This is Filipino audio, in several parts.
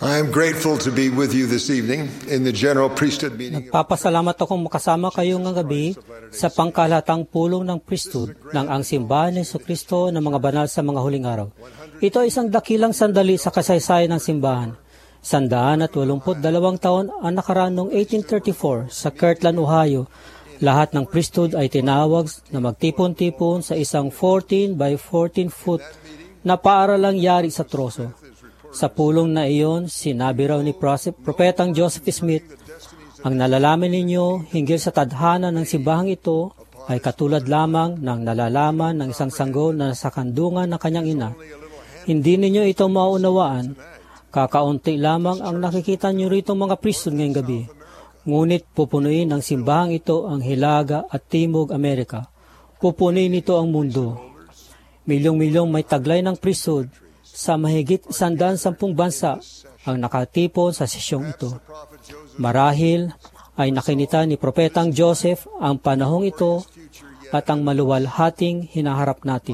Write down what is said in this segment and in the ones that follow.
I am grateful to be with you this evening in the general priesthood meeting. Nagpapasalamat akong makasama kayo ng gabi sa pangkalatang pulong ng priesthood ng ang simbahan ni Jesucristo ng mga banal sa mga huling araw. Ito ay isang dakilang sandali sa kasaysayan ng simbahan. 182 taon ang nakaraan noong 1834 sa Kirtland, Ohio. Lahat ng priesthood ay tinawag na magtipon-tipon sa isang 14 by 14 foot na paaralang yari sa troso. Sa pulong na iyon, sinabi raw ni Propetang Joseph Smith, ang nalalaman ninyo hinggil sa tadhana ng simbahang ito ay katulad lamang ng nalalaman ng isang sanggol na sa kandungan ng kanyang ina. Hindi ninyo ito maunawaan. Kakaunti lamang ang nakikita nyo rito mga priesthood ngayong gabi. Ngunit pupunuin ng simbahang ito ang Hilaga at Timog Amerika. Pupunuin nito ang mundo. Milyong-milyong may taglay ng priesthood sa mahigit 110 bansa ang nakatipon sa sesyong ito. Marahil ay nakinita ni Propetang Joseph ang panahong ito at ang maluwalhating hinaharap natin.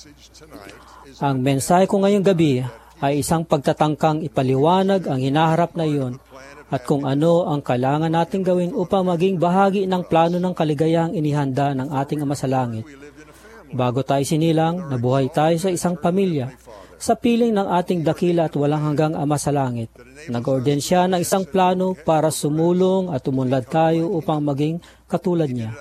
Ang mensahe ko ngayong gabi ay isang pagtatangkang ipaliwanag ang hinaharap na iyon at kung ano ang kailangan nating gawin upang maging bahagi ng plano ng kaligayahang inihanda ng ating Ama sa Langit. Bago tayo sinilang, nabuhay tayo sa isang pamilya sa piling ng ating dakila at walang hanggang Ama sa Langit. Nag-orden siya ng isang plano para sumulong at umunlad tayo upang maging katulad niya.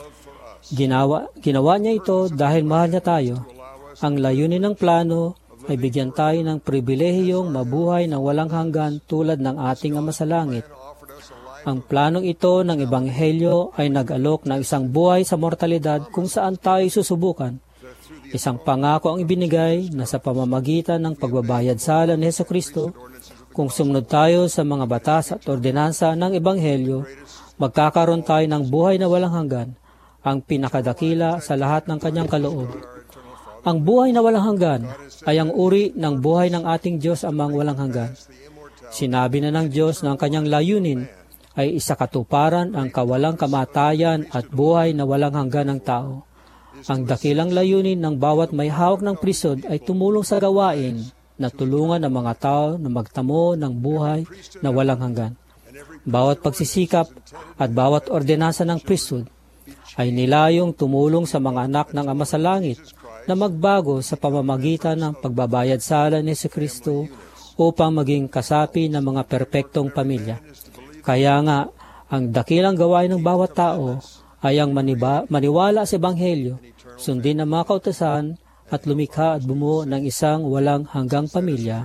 Ginawa niya ito dahil mahal niya tayo. Ang layunin ng plano ay bigyan tayo ng pribilehiyong mabuhay ng walang hanggan tulad ng ating Ama sa Langit. Ang planong ito ng Ebanghelyo ay nag-alok ng isang buhay sa mortalidad kung saan tayo susubukan. Isang pangako ang ibinigay na sa pamamagitan ng pagbabayad sala ni Jesucristo, kung sumunod tayo sa mga batas at ordinansa ng Ebanghelyo, magkakaroon tayo ng buhay na walang hanggan, ang pinakadakila sa lahat ng kanyang kaloob. Ang buhay na walang hanggan ay ang uri ng buhay ng ating Diyos Amang walang hanggan. Sinabi na ng Diyos na ang kanyang layunin ay isakatuparan ang kawalang kamatayan at buhay na walang hanggan ng tao. Ang dakilang layunin ng bawat may hawak ng priesthood ay tumulong sa gawain na tulungan ang mga tao na magtamo ng buhay na walang hanggan. Bawat pagsisikap at bawat ordinansa ng priesthood ay nilayong tumulong sa mga anak ng Ama sa Langit na magbago sa pamamagitan ng pagbabayad sala ni Jesucristo upang maging kasapi ng mga perpektong pamilya. Kaya nga, ang dakilang gawain ng bawat tao ay ang maniwala sa Ebanghelyo, sundin ang mga kautusan at lumikha at bumuo ng isang walang hanggang pamilya.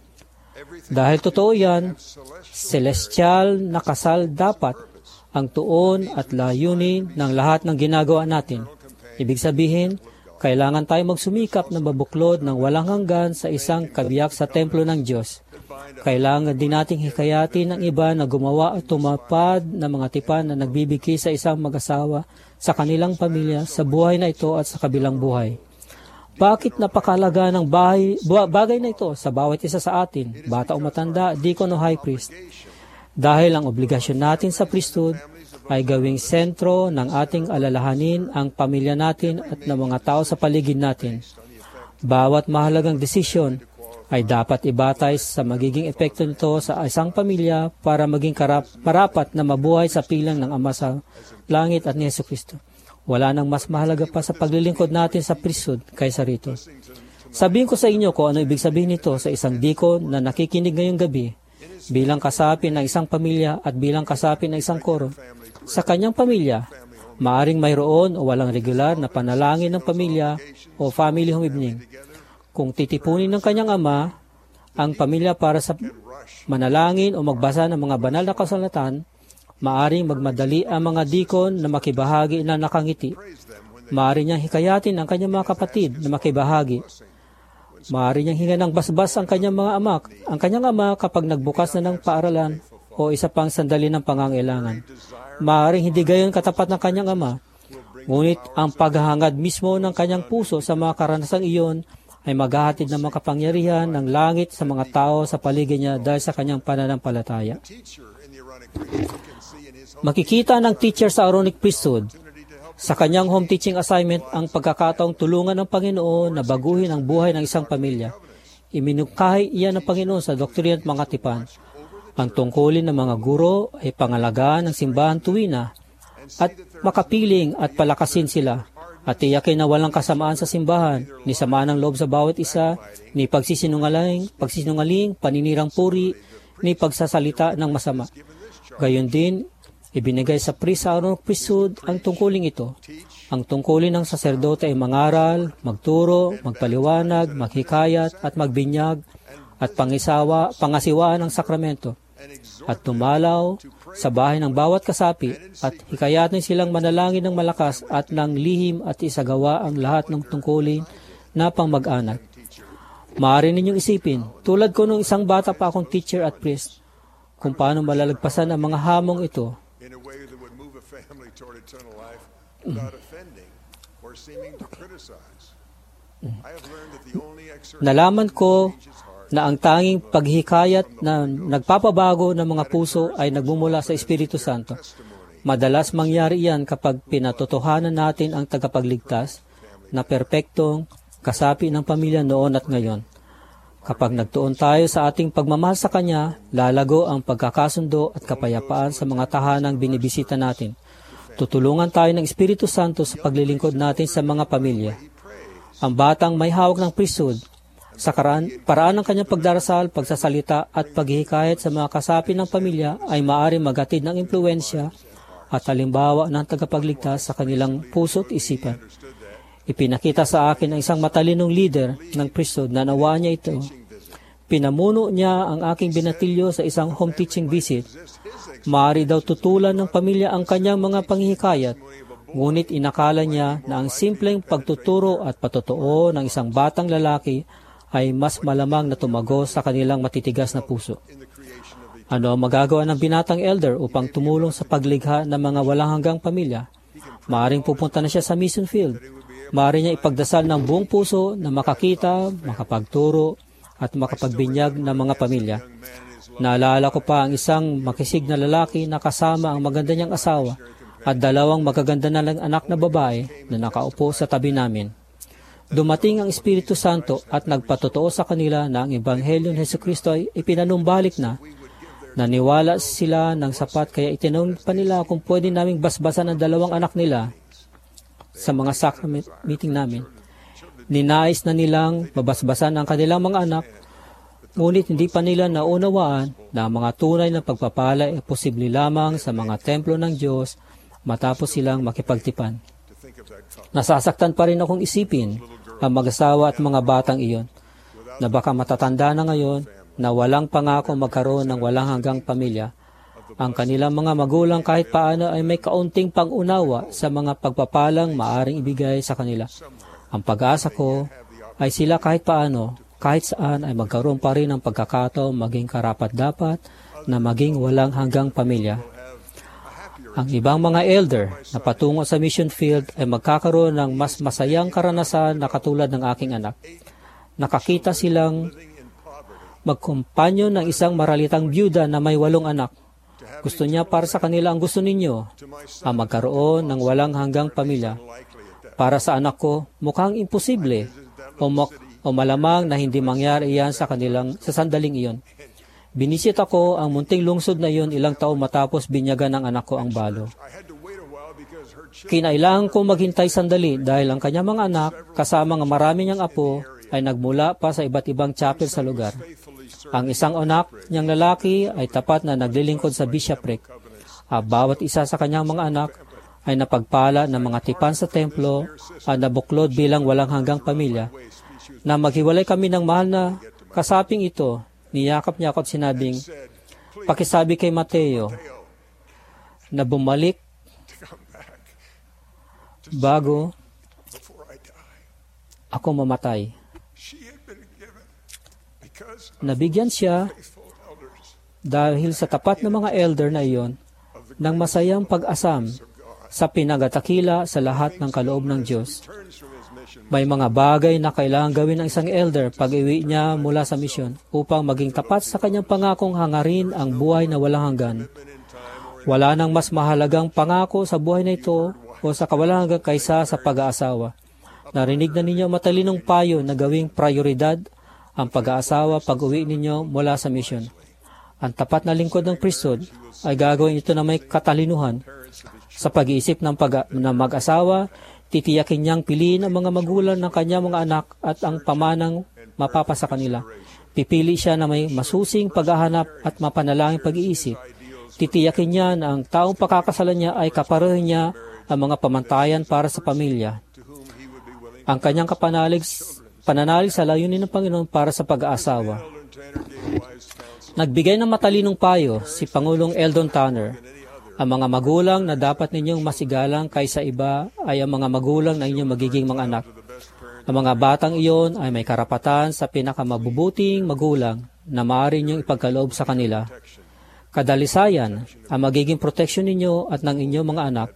Dahil totoo yan, celestial na kasal dapat ang tuon at layunin ng lahat ng ginagawa natin. Ibig sabihin, kailangan tayo magsumikap na mabuklod ng walang hanggan sa isang kabiyak sa templo ng Diyos. Kailangan din nating hikayatin ng iba na gumawa at tumapad ng mga tipan na nagbibigay sa isang mag-asawa sa kanilang pamilya sa buhay na ito at sa kabilang buhay. Bakit napakalaga ng bagay na ito sa bawat isa sa atin, bata o matanda, deacon o high priest? Dahil ang obligasyon natin sa priesthood ay gawing sentro ng ating alalahanin ang pamilya natin at ng mga tao sa paligid natin. Bawat mahalagang desisyon ay dapat ibatay sa magiging epekto nito sa isang pamilya para maging marapat na mabuhay sa pilang ng Ama sa Langit at ni Jesucristo. Wala nang mas mahalaga pa sa paglilingkod natin sa priesthood kaysa rito. Sabihin ko sa inyo kung ano ibig sabihin nito sa isang deacon na nakikinig ngayong gabi, bilang kasapi ng isang pamilya at bilang kasapi ng isang koro. Sa kanyang pamilya, maaring mayroon o walang regular na panalangin ng pamilya o family home evening. Kung titipunin ng kanyang ama ang pamilya para sa manalangin o magbasa ng mga banal na kasulatan, maaring magmadali ang mga deacon na makibahagi na nakangiti. Maaring niyang hikayatin ang kanyang mga kapatid na makibahagi. Maaring niyang hinga ng basbas ang kanyang mga ama, ang kanyang ama kapag nagbukas na ng paaralan o isa pang sandali ng pangangailangan. Maaring hindi gayon katapat ng kanyang ama, ngunit ang paghahangad mismo ng kanyang puso sa mga karanasang iyon ay maghahatid ng makapangyarihan ng langit sa mga tao sa paligid niya dahil sa kanyang pananampalataya. Makikita ng teacher sa Aaronic priesthood sa kanyang home teaching assignment ang pagkakataong tulungan ng Panginoon na baguhin ang buhay ng isang pamilya. iminungkahi iyan ng Panginoon sa doktrina at mga tipan. Ang tungkulin ng mga guro ay pangalagaan ng simbahan tuwina at makapiling at palakasin sila at tiyakin na walang kasamaan sa simbahan, ni sama ng loob sa bawat isa, ni pagsisinungaling, paninirang puri, ni pagsasalita ng masama. Gayon din, ibinigay sa priesthood ang tungkuling ito. Ang tungkulin ng saserdote ay mangaral, magturo, magpaliwanag, maghikayat at magbinyag at pangasiwaan ng sakramento at tumalaw sa bahay ng bawat kasapi at hikayatin silang manalangin ng malakas at ng lihim at isagawa ang lahat ng tungkulin na pang-mag-anak. Maaari ninyong isipin, tulad ko nung isang bata pa akong teacher at priest, kung paano malalagpasan ang mga hamong ito. Nalaman ko na ang tanging paghikayat na nagpapabago ng mga puso ay nagmumula sa Espiritu Santo. Madalas mangyari iyan kapag pinatotohanan natin ang tagapagligtas na perpektong kasapi ng pamilya noon at ngayon. Kapag nagtuon tayo sa ating pagmamahal sa Kanya, lalago ang pagkakasundo at kapayapaan sa mga tahanang binibisita natin. Tutulungan tayo ng Espiritu Santo sa paglilingkod natin sa mga pamilya. Ang batang may hawak ng priesthood, sa paraan ng kanyang pagdarasal, pagsasalita at paghihikayat sa mga kasapi ng pamilya ay maaaring maghatid ng impluensya at halimbawa ng tagapagligtas sa kanilang puso at isipan. Ipinakita sa akin ang isang matalinong leader ng priesthood na nawaan niya ito. Pinamuno niya ang aking binatilyo sa isang home teaching visit. Maaari daw tutulan ng pamilya ang kanyang mga panghihikayat, ngunit inakala niya na ang simpleng pagtuturo at patotoo ng isang batang lalaki ay mas malamang na tumago sa kanilang matitigas na puso. Ano ang magagawa ng binatang elder upang tumulong sa paglikha ng mga walang hanggang pamilya? Maaring pupunta na siya sa mission field. Maaari niya ipagdasal ng buong puso na makakita, makapagturo, at makapagbinyag ng mga pamilya. Naalala ko pa ang isang makisig na lalaki na kasama ang maganda niyang asawa at dalawang magaganda na lang anak na babae na nakaupo sa tabi namin. Dumating ang Espiritu Santo at nagpatotoo sa kanila na ang Ebanghelyo ng Jesucristo ay ipinanumbalik na. Naniwala sila ng sapat kaya itinanong pa nila kung pwede naming basbasan ang dalawang anak nila sa mga sacrament meeting namin. Ninais na nilang mabasbasan ang kanilang mga anak, ngunit hindi pa nila naunawaan na ang mga tunay na pagpapala ay posible lamang sa mga templo ng Diyos matapos silang makipagtipan. Nasasaktan pa rin akong isipin ang mag-asawa at mga batang iyon na baka matatanda na ngayon na walang pangako magkaroon ng walang hanggang pamilya. Ang kanilang mga magulang kahit paano ay may kaunting pang-unawa sa mga pagpapalang maaring ibigay sa kanila. Ang pag-asa ko ay sila kahit paano, kahit saan ay magkaroon pa rin ng pagkakataon maging karapat-dapat na maging walang hanggang pamilya. Ang ibang mga elder na patungo sa mission field ay magkakaroon ng mas masayang karanasan na katulad ng aking anak. Nakakita silang magkumpanyo ng isang maralitang byuda na may 8 anak. Gusto niya para sa kanila ang gusto ninyo, ang magkaroon ng walang hanggang pamilya. Para sa anak ko, mukhang imposible o malamang na hindi mangyari iyan sa sandaling iyon. Binisita ko ang munting lungsod na iyon ilang taon matapos binyagan ng anak ko ang balo. Kinailangan ko maghintay sandali dahil ang kanyang mga anak, kasama ng marami niyang apo, ay nagmula pa sa iba't ibang chapel sa lugar. Ang isang anak niyang lalaki ay tapat na naglilingkod sa bishopric. Bawat isa sa kanyang mga anak ay napagpala ng mga tipan sa templo at nabuklod bilang walang hanggang pamilya. Na maghiwalay kami ng mahal na kasaping ito, niyakap niya ako at sinabing, pakisabi kay Mateo na bumalik bago ako mamatay. Nabigyan siya dahil sa tapat na mga elder na iyon ng masayang pag-asam sa pinagatakila sa lahat ng kaloob ng Diyos. May mga bagay na kailangan gawin ng isang elder pag iwi niya mula sa misyon upang maging tapat sa kanyang pangakong hangarin ang buhay na walang hanggan. Wala nang mas mahalagang pangako sa buhay na ito o sa kawalang hanggan kaysa sa pag-aasawa. Narinig na ninyo matalinong payo na gawing prioridad ang pag-aasawa pag-uwi ninyo mula sa misyon. Ang tapat na lingkod ng priesthood ay gagawin ito na may katalinuhan. Sa pag-iisip ng mag-asawa, titiyakin niyang piliin ang mga magulang ng kanyang mga anak at ang pamanang mapapasa kanila. Pipili siya na may masusing paghahanap at mapanalangin pag-iisip. Titiyakin niya na ang taong pakakasalan niya ay kapareho niya ang mga pamantayan para sa pamilya. Ang kanyang pananalig sa layunin ng Panginoon para sa pag-aasawa. Nagbigay ng matalinong payo si Pangulong Eldon Tanner. Ang mga magulang na dapat ninyong masigalang kaysa iba ay ang mga magulang na inyong magiging mga anak. Ang mga batang iyon ay may karapatan sa pinakamabubuting magulang na maaari ninyong ipagkaloob sa kanila. Kadalisayan, ang magiging proteksyon ninyo at ng inyong mga anak,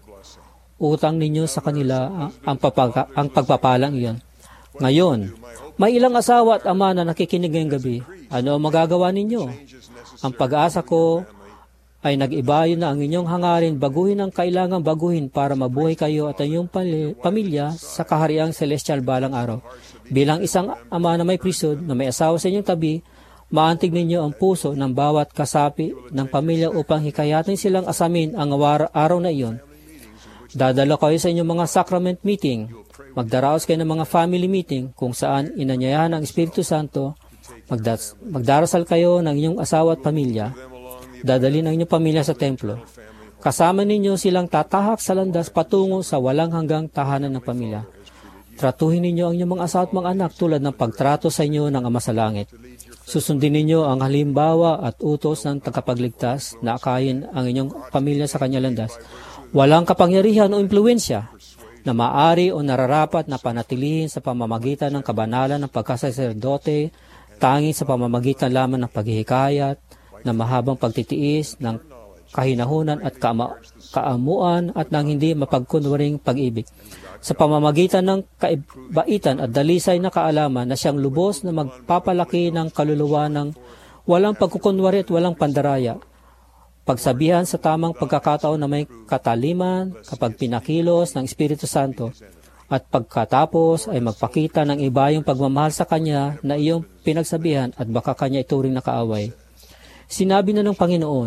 utang ninyo sa kanila ang pagpapalang iyon. Ngayon, may ilang asawa at ama na nakikinig ngayong gabi. Ano ang magagawa ninyo? Ang pag-asa ko ay nag-ibayo na ang inyong hangarin baguhin ang kailangang baguhin para mabuhay kayo at ang inyong pamilya sa kahariang celestial balang araw. Bilang isang ama na may priesthood, na may asawa sa inyong tabi, maantig ninyo ang puso ng bawat kasapi ng pamilya upang hikayatin silang asamin ang araw na iyon. Dadalo kayo sa inyong mga sacrament meeting. Magdaraos kayo ng mga family meeting kung saan inanyayahan ng Espiritu Santo. Magdarasal kayo ng inyong asawa at pamilya. Dadalhin ang inyong pamilya sa templo. Kasama ninyo silang tatahak sa landas patungo sa walang hanggang tahanan ng pamilya. Tratuhin ninyo ang inyong mga asawa at mga anak tulad ng pagtrato sa inyo ng Ama sa Langit. Susundin ninyo ang halimbawa at utos ng tagapagligtas na akayin ang inyong pamilya sa kanya landas. Walang kapangyarihan o impluensya na maaari o nararapat na panatilihin sa pamamagitan ng kabanalan ng pagkasaserdote, tanging sa pamamagitan lamang ng paghihikayat, na mahabang pagtitiis, ng kahinahunan at kaamuan at ng hindi mapagkunwaring pag-ibig. Sa pamamagitan ng kaibaitan at dalisay na kaalaman na siyang lubos na magpapalaki ng kaluluwa ng walang pagkukunwari at walang pandaraya. Pagsabihan sa tamang pagkakataon na may kataliman kapag pinakilos ng Espiritu Santo at pagkatapos ay magpakita ng iba yung pagmamahal sa Kanya na iyong pinagsabihan at baka Kanya ituring na kaaway. Sinabi na ng Panginoon,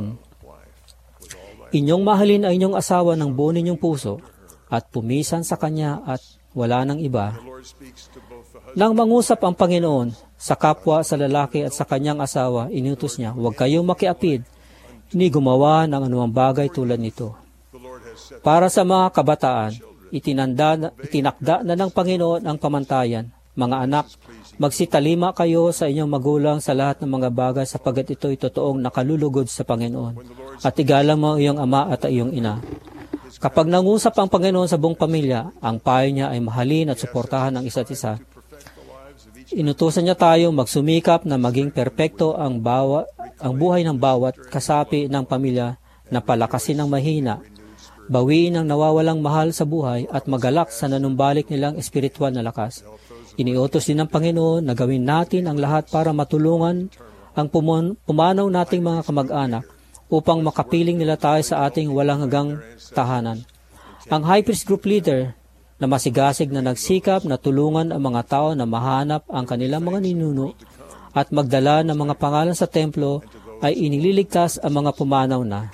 inyong mahalin ang inyong asawa ng buo ninyong puso at pumisan sa Kanya at wala ng iba. Nang mangusap ang Panginoon sa kapwa sa lalaki at sa kanyang asawa, inutos niya, huwag kayong makiapid, ni gumawa ng anumang bagay tulad nito. Para sa mga kabataan, itinakda na ng Panginoon ang pamantayan. Mga anak, magsitalima kayo sa inyong magulang sa lahat ng mga bagay sapagat ito'y totoong nakalulugod sa Panginoon. At igalang mo iyong ama at iyong ina. Kapag nangusap ang Panginoon sa buong pamilya, ang payo niya ay mahalin at suportahan ang isa't isa. Inutusan niya tayo magsumikap na maging perpekto ang buhay ng bawat kasapi ng pamilya na palakasin ng mahina, bawiin ang nawawalang mahal sa buhay at magalak sa nanumbalik nilang espiritual na lakas. Iniutos din ng Panginoon na gawin natin ang lahat para matulungan ang pumanaw nating mga kamag-anak upang makapiling nila tayo sa ating walang hanggang tahanan. Ang High Priest Group Leader na masigasig na nagsikap na tulungan ang mga tao na mahanap ang kanilang mga ninuno at magdala ng mga pangalan sa templo ay inililigtas ang mga pumanaw na.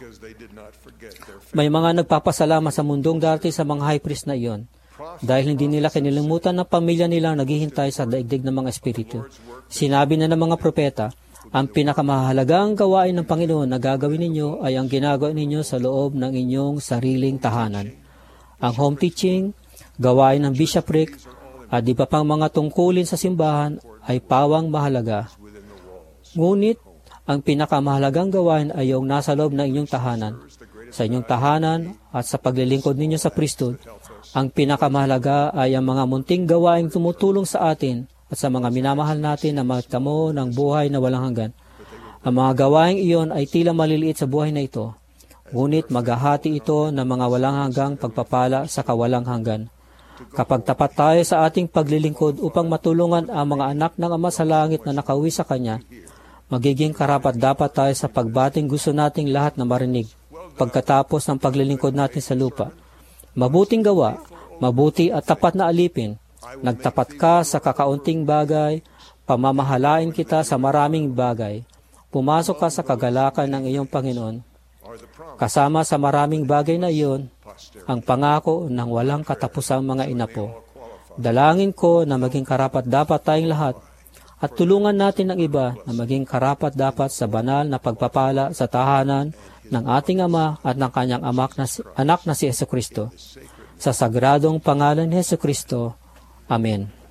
May mga nagpapasalamat sa mundong dati sa mga high priest na iyon dahil hindi nila kinilimutan ng pamilya nila naghihintay sa daigdig ng mga espiritu. Sinabi na ng mga propeta, ang pinakamahalagang gawain ng Panginoon na gagawin ninyo ay ang ginagawa ninyo sa loob ng inyong sariling tahanan. Ang home teaching, gawain ng bishopric, at iba pang mga tungkulin sa simbahan ay pawang mahalaga. Ngunit, ang pinakamahalagang gawain ay yung nasa loob ng inyong tahanan. Sa inyong tahanan at sa paglilingkod ninyo sa priesthood, ang pinakamahalaga ay ang mga munting gawaing tumutulong sa atin at sa mga minamahal natin na magtamo ng buhay na walang hanggan. Ang mga gawaing iyon ay tila maliliit sa buhay na ito, ngunit maghahati ito ng mga walang hanggang pagpapala sa kawalang hanggan. Kapag tapat tayo sa ating paglilingkod upang matulungan ang mga anak ng Ama sa Langit na nakauwi sa Kanya, magiging karapat-dapat tayo sa pagbating gusto nating lahat na marinig pagkatapos ng paglilingkod natin sa lupa. Mabuting gawa, mabuti at tapat na alipin, nagtapat ka sa kakaunting bagay pamamahalain kita sa maraming bagay. Pumasok ka sa kagalakan ng iyong Panginoon. Kasama sa maraming bagay na iyon, ang pangako ng walang katapusang mga inapo. Dalangin ko na maging karapat-dapat tayong lahat at tulungan natin ang iba na maging karapat-dapat sa banal na pagpapala sa tahanan ng ating Ama at ng kanyang anak na si Jesucristo. Sa sagradong pangalan ni Jesucristo. Amen.